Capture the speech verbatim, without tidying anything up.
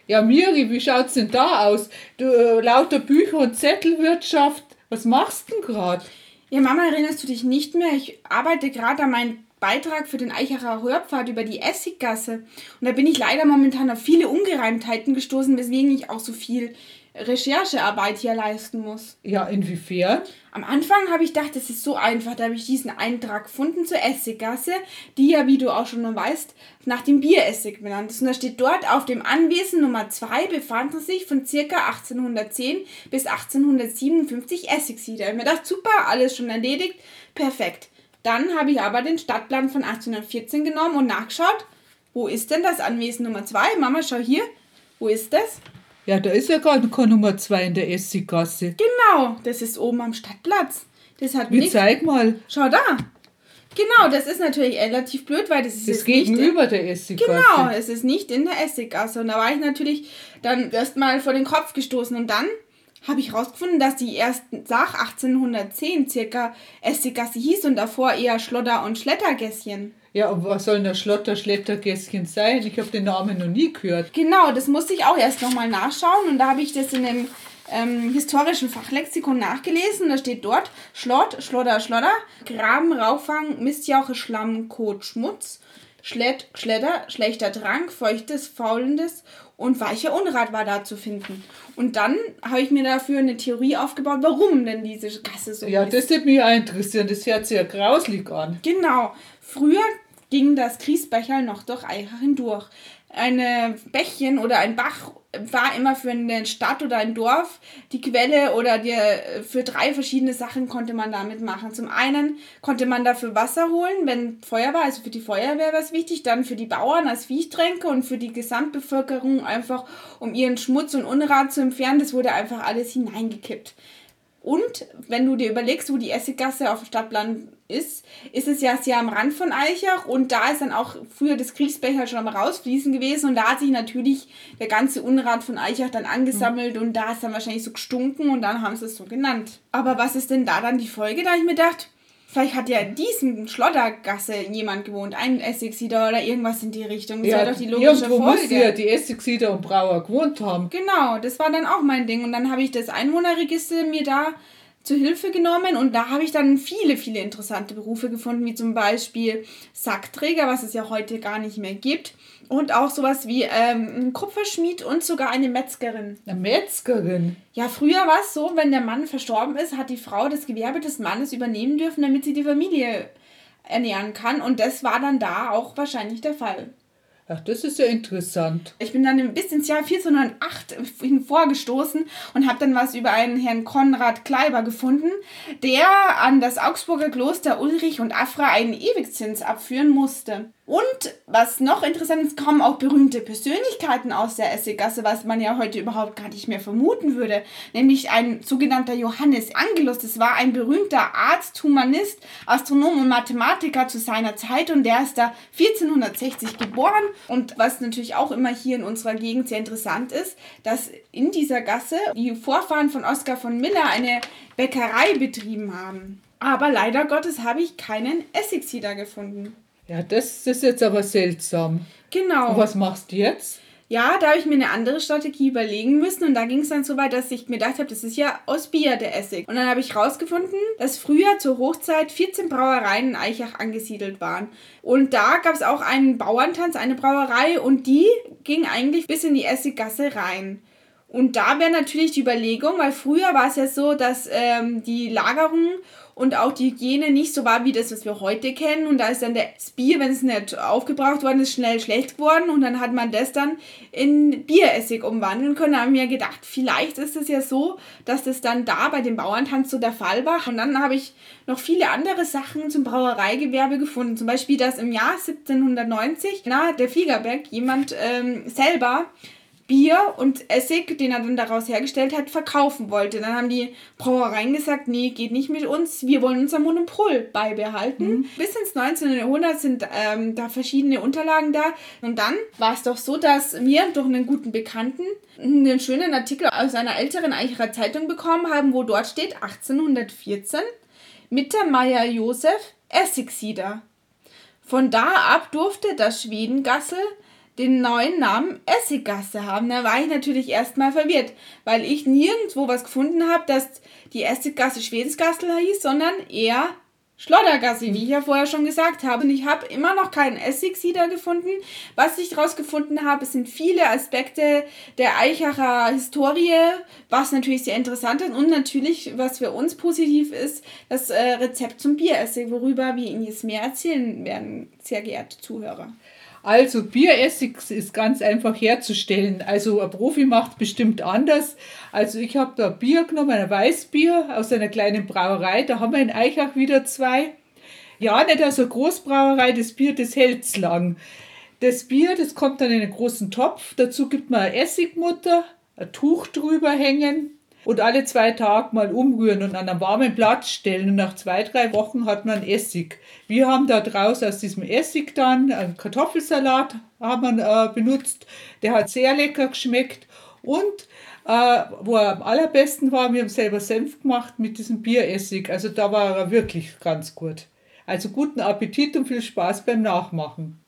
Ja, Miri, wie schaut's denn da aus? Du, äh, lauter Bücher und Zettelwirtschaft. Was machst du denn gerade? Ja, Mama, erinnerst du dich nicht mehr? Ich arbeite gerade an meinem Beitrag für den Eichacher Hörpfad über die Essiggasse. Und da bin ich leider momentan auf viele Ungereimtheiten gestoßen, weswegen ich auch so viel Recherchearbeit hier leisten muss. Ja, inwiefern? Am Anfang habe ich gedacht, das ist so einfach. Da habe ich diesen Eintrag gefunden zur Essiggasse, die ja, wie du auch schon weißt, nach dem Bieressig benannt ist. Und da steht dort, auf dem Anwesen Nummer zwei befanden sich von ca. achtzehnhundertzehn bis achtzehnhundertsiebenundfünfzig Essigsieder. Ich habe mir gedacht, super, alles schon erledigt, perfekt. Dann habe ich aber den Stadtplan von achtzehnhundertvierzehn genommen und nachgeschaut, wo ist denn das Anwesen Nummer zwei? Mama, schau hier, wo ist das? Ja, da ist ja gar keine Nummer zwei in der Essiggasse. Genau, das ist oben am Stadtplatz. Das hat Wie, nichts. zeig mal. Schau da. Genau, das ist natürlich relativ blöd, weil das ist Das jetzt gegenüber nicht in, der Essiggasse. Genau, es ist nicht in der Essiggasse. Und da war ich natürlich dann erstmal vor den Kopf gestoßen. Und dann habe ich rausgefunden, dass die ersten Sach achtzehnhundertzehn circa Essiggasse hieß und davor eher Schlodder- und Schlettergässchen. Ja, und was soll denn der Schlotter Schlettergässchen sein? Ich habe den Namen noch nie gehört. Genau, das musste ich auch erst nochmal nachschauen. Und da habe ich das in dem ähm, historischen Fachlexikon nachgelesen. Da steht dort Schlott, Schlodder, Schlodder, Graben, Rauchfang, Mistjauche, Schlamm, Kot, Schmutz, Schlett, Schledder, schlechter Trank, feuchtes, faulendes und weicher Unrat war da zu finden. Und dann habe ich mir dafür eine Theorie aufgebaut, warum denn diese Gasse so Ja, ist. das würde mich auch interessieren. Das hört sich ja grauslig an. Genau. Früher ging das Griesbecherl noch durch Eichach hindurch. Ein Bächchen oder ein Bach war immer für eine Stadt oder ein Dorf die Quelle oder die, für drei verschiedene Sachen konnte man damit machen. Zum einen konnte man dafür Wasser holen, wenn Feuer war, also für die Feuerwehr war es wichtig, dann für die Bauern als Viehtränke und für die Gesamtbevölkerung einfach, um ihren Schmutz und Unrat zu entfernen. Das wurde einfach alles hineingekippt. Und wenn du dir überlegst, wo die Essiggasse auf dem Stadtplan ist, ist es ja sehr am Rand von Eichach und da ist dann auch früher das Kriegsbecher schon am rausfließen gewesen und da hat sich natürlich der ganze Unrat von Eichach dann angesammelt mhm. und da ist dann wahrscheinlich so gestunken und dann haben sie es so genannt. Aber was ist denn da dann die Folge? Da habe ich mir gedacht, vielleicht hat ja in diesem Schloddergasse jemand gewohnt, ein Essigsieder oder irgendwas in die Richtung. Das ja, wäre doch die logische irgendwo Folge. muss ja die Essigsieder und Brauer gewohnt haben. Genau, das war dann auch mein Ding. Und dann habe ich das Einwohnerregister mir da zur Hilfe genommen und da habe ich dann viele, viele interessante Berufe gefunden, wie zum Beispiel Sackträger, was es ja heute gar nicht mehr gibt. Und auch sowas wie ähm, ein Kupferschmied und sogar eine Metzgerin. Eine Metzgerin? Ja, früher war es so, wenn der Mann verstorben ist, hat die Frau das Gewerbe des Mannes übernehmen dürfen, damit sie die Familie ernähren kann. Und das war dann da auch wahrscheinlich der Fall. Ach, das ist ja interessant. Ich bin dann bis ins Jahr vierzehnhundertacht vorgestoßen und habe dann was über einen Herrn Konrad Kleiber gefunden, der an das Augsburger Kloster Ulrich und Afra einen Ewigzins abführen musste. Und was noch interessant ist, kommen auch berühmte Persönlichkeiten aus der Essiggasse, was man ja heute überhaupt gar nicht mehr vermuten würde. Nämlich ein sogenannter Johannes Angelus. Das war ein berühmter Arzt, Humanist, Astronom und Mathematiker zu seiner Zeit und der ist da vierzehnhundertsechzig geboren. Und was natürlich auch immer hier in unserer Gegend sehr interessant ist, dass in dieser Gasse die Vorfahren von Oskar von Miller eine Bäckerei betrieben haben. Aber leider Gottes habe ich keinen Essigsieder gefunden. Ja, das, das ist jetzt aber seltsam. Genau. Und was machst du jetzt? Ja, da habe ich mir eine andere Strategie überlegen müssen und da ging es dann so weit, dass ich mir gedacht habe, das ist ja aus Bier, der Essig. Und dann habe ich rausgefunden, dass früher zur Hochzeit vierzehn Brauereien in Eichach angesiedelt waren. Und da gab es auch einen Bauerntanz, eine Brauerei und die ging eigentlich bis in die Essiggasse rein. Und da wäre natürlich die Überlegung, weil früher war es ja so, dass ähm, die Lagerung und auch die Hygiene nicht so war wie das, was wir heute kennen. Und da ist dann das Bier, wenn es nicht aufgebraucht worden ist, schnell schlecht geworden. Und dann hat man das dann in Bieressig umwandeln können. Da haben wir gedacht, vielleicht ist es ja so, dass das dann da bei dem Bauerntanz so der Fall war. Und dann habe ich noch viele andere Sachen zum Brauereigewerbe gefunden. Zum Beispiel, dass im Jahr siebzehnhundertneunzig nahe der Fliegerberg jemand ähm, selber Bier und Essig, den er dann daraus hergestellt hat, verkaufen wollte. Dann haben die Brauereien gesagt, nee, geht nicht mit uns, wir wollen unser Monopol beibehalten. Mhm. Bis ins neunzehnten Jahrhundert sind ähm, da verschiedene Unterlagen da. Und dann war es doch so, dass wir durch einen guten Bekannten einen schönen Artikel aus einer älteren Eichacher Zeitung bekommen haben, wo dort steht, achtzehnhundertvierzehn, Mittermeier Josef, Essigsieder. Von da ab durfte das Schwedengassel den neuen Namen Essiggasse haben. Da war ich natürlich erstmal verwirrt, weil ich nirgendwo was gefunden habe, dass die Essiggasse Schwedensgasse hieß, sondern eher Schloddergasse, wie ich ja vorher schon gesagt habe. Und ich habe immer noch keinen Essigsieder gefunden. Was ich rausgefunden habe, sind viele Aspekte der Aichacher Historie, was natürlich sehr interessant ist. Und natürlich, was für uns positiv ist, das äh, Rezept zum Bieressig, worüber wir Ihnen jetzt mehr erzählen werden, sehr geehrte Zuhörer. Also Bieressig ist ganz einfach herzustellen. Also ein Profi macht bestimmt anders. Also ich habe da Bier genommen, ein Weißbier aus einer kleinen Brauerei. Da haben wir in Aichach wieder zwei. Ja, nicht aus einer Großbrauerei, das Bier, das hält's lang. Das Bier, das kommt dann in einen großen Topf. Dazu gibt man eine Essigmutter, ein Tuch drüber hängen und alle zwei Tage mal umrühren und an einen warmen Platz stellen. Und nach zwei, drei Wochen hat man Essig. Wir haben da draus aus diesem Essig dann einen Kartoffelsalat haben wir, äh, benutzt. Der hat sehr lecker geschmeckt. Und äh, wo er am allerbesten war, wir haben selber Senf gemacht mit diesem Bieressig. Also da war er wirklich ganz gut. Also guten Appetit und viel Spaß beim Nachmachen.